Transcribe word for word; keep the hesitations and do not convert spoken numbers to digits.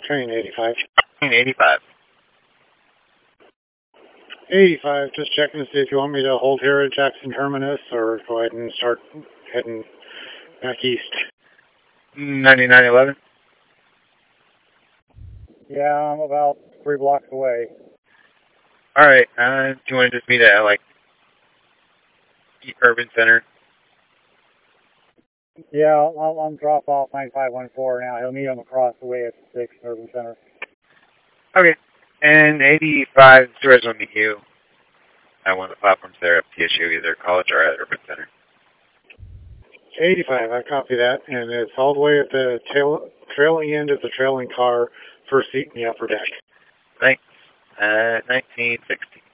Train eighty-five. Train eighty-five. eighty-five, just checking to see if you want me to hold here at Jackson Terminus or go ahead and start heading back east. ninety-nine eleven. Yeah, I'm about three blocks away. Alright, uh, do you want to just meet at, like, Urban Center? Yeah, I'll, I'll drop off nine five one four now. He'll meet him across the way at six Urban Center. Okay. And eighty-five, stores will meet you at one of the platforms there at T S U, either college or at Urban Center. eighty-five, I copy that, and it's all the way at the tail, trailing end of the trailing car, first seat in the upper deck. Thanks. Uh, nineteen sixty.